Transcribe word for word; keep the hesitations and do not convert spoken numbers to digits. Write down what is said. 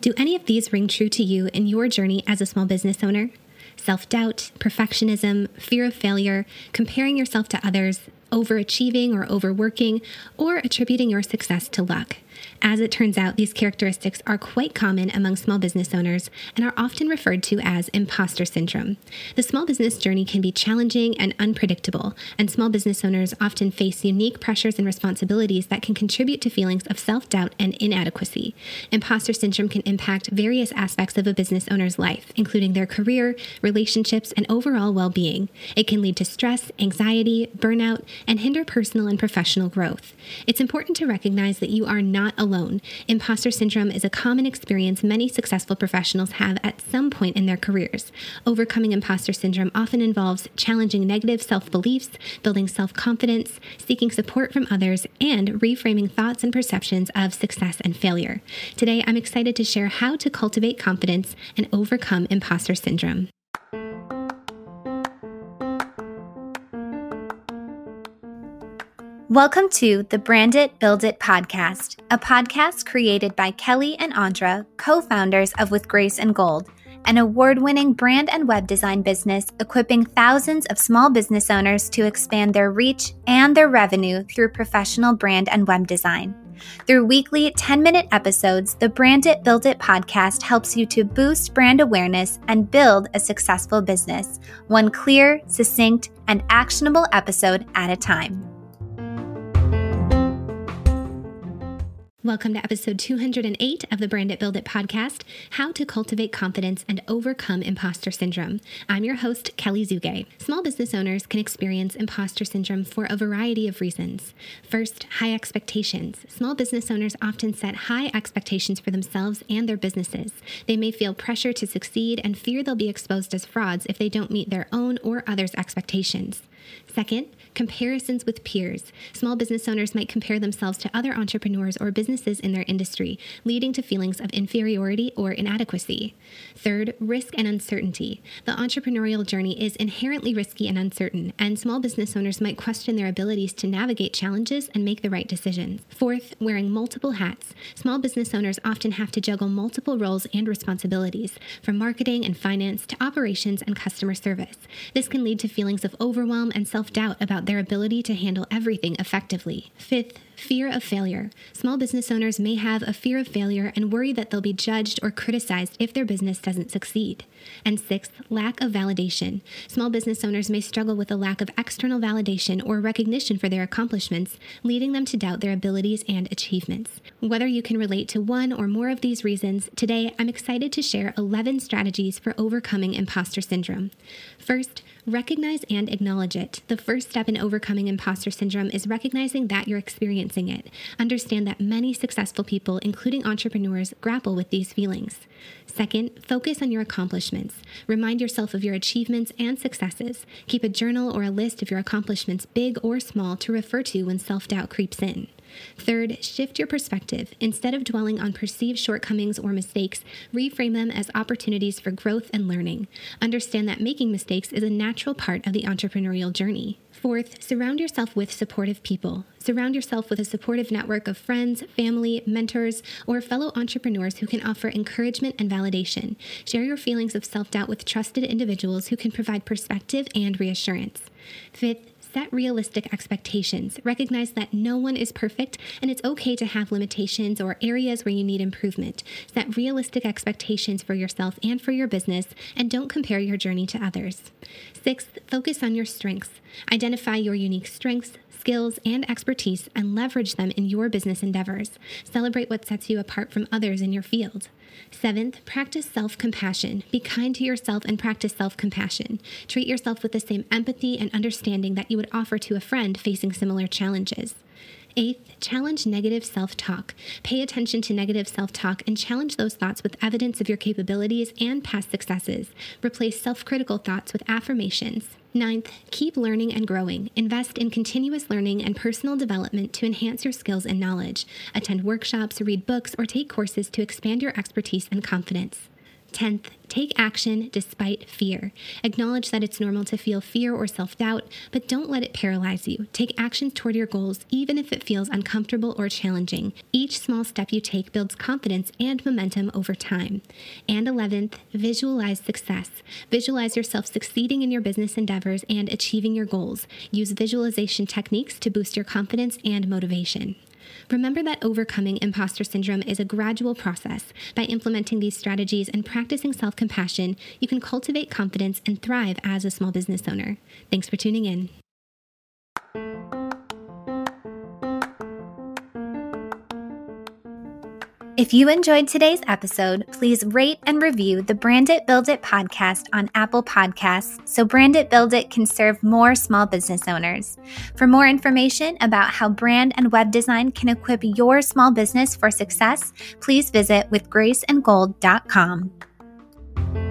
Do any of these ring true to you in your journey as a small business owner? Self-doubt, perfectionism, fear of failure, comparing yourself to others, overachieving or overworking, or attributing your success to luck. As it turns out, these characteristics are quite common among small business owners and are often referred to as imposter syndrome. The small business journey can be challenging and unpredictable, and small business owners often face unique pressures and responsibilities that can contribute to feelings of self-doubt and inadequacy. Imposter syndrome can impact various aspects of a business owner's life, including their career, relationships, and overall well-being. It can lead to stress, anxiety, burnout, and hinder personal and professional growth. It's important to recognize that you are not alone. Imposter syndrome is a common experience many successful professionals have at some point in their careers. Overcoming imposter syndrome often involves challenging negative self-beliefs, building self-confidence, seeking support from others, and reframing thoughts and perceptions of success and failure. Today, I'm excited to share how to cultivate confidence and overcome imposter syndrome. Welcome to the Brand It, Build It podcast, a podcast created by Kelly and Andra, co-founders of With Grace and Gold, an award-winning brand and web design business equipping thousands of small business owners to expand their reach and their revenue through professional brand and web design. Through weekly ten-minute episodes, the Brand It, Build It podcast helps you to boost brand awareness and build a successful business, one clear, succinct, and actionable episode at a time. Welcome to episode two hundred eight of the Brand It, Build It podcast, How to Cultivate Confidence and Overcome Imposter Syndrome. I'm your host, Kelly Zuge. Small business owners can experience imposter syndrome for a variety of reasons. First, high expectations. Small business owners often set high expectations for themselves and their businesses. They may feel pressure to succeed and fear they'll be exposed as frauds if they don't meet their own or others' expectations. Second, comparisons with peers. Small business owners might compare themselves to other entrepreneurs or businesses in their industry, leading to feelings of inferiority or inadequacy. Third, risk and uncertainty. The entrepreneurial journey is inherently risky and uncertain, and small business owners might question their abilities to navigate challenges and make the right decisions. Fourth, wearing multiple hats. Small business owners often have to juggle multiple roles and responsibilities, from marketing and finance to operations and customer service. This can lead to feelings of overwhelm and self-doubt about their ability to handle everything effectively. Fifth, fear of failure. Small business owners may have a fear of failure and worry that they'll be judged or criticized if their business doesn't succeed. And sixth, lack of validation. Small business owners may struggle with a lack of external validation or recognition for their accomplishments, leading them to doubt their abilities and achievements. Whether you can relate to one or more of these reasons, today I'm excited to share eleven strategies for overcoming imposter syndrome. First, recognize and acknowledge it. The first step in overcoming imposter syndrome is recognizing that you're experiencing it. Understand that many successful people, including entrepreneurs, grapple with these feelings. Second, focus on your accomplishments. Remind yourself of your achievements and successes. Keep a journal or a list of your accomplishments, big or small, to refer to when self-doubt creeps in. Third, shift your perspective. Instead of dwelling on perceived shortcomings or mistakes, reframe them as opportunities for growth and learning. Understand that making mistakes is a natural part of the entrepreneurial journey. Fourth, surround yourself with supportive people. Surround yourself with a supportive network of friends, family, mentors, or fellow entrepreneurs who can offer encouragement and validation. Share your feelings of self-doubt with trusted individuals who can provide perspective and reassurance. Fifth, set realistic expectations. Recognize that no one is perfect, and it's okay to have limitations or areas where you need improvement. Set realistic expectations for yourself and for your business, and don't compare your journey to others. Sixth, focus on your strengths. Identify your unique strengths, skills, and expertise, and leverage them in your business endeavors. Celebrate what sets you apart from others in your field. Seventh, practice self-compassion. Be kind to yourself and practice self-compassion. Treat yourself with the same empathy and understanding that you would offer to a friend facing similar challenges. Eighth, challenge negative self-talk. Pay attention to negative self-talk and challenge those thoughts with evidence of your capabilities and past successes. Replace self-critical thoughts with affirmations. Ninth, keep learning and growing. Invest in continuous learning and personal development to enhance your skills and knowledge. Attend workshops, read books, or take courses to expand your expertise and confidence. tenth, take action despite fear. Acknowledge that it's normal to feel fear or self-doubt, but don't let it paralyze you. Take actions toward your goals, even if it feels uncomfortable or challenging. Each small step you take builds confidence and momentum over time. And eleventh, visualize success. Visualize yourself succeeding in your business endeavors and achieving your goals. Use visualization techniques to boost your confidence and motivation. Remember that overcoming imposter syndrome is a gradual process. By implementing these strategies and practicing self-compassion, you can cultivate confidence and thrive as a small business owner. Thanks for tuning in. If you enjoyed today's episode, please rate and review the Brand It, Build It podcast on Apple Podcasts so Brand It, Build It can serve more small business owners. For more information about how brand and web design can equip your small business for success, please visit with grace and gold dot com.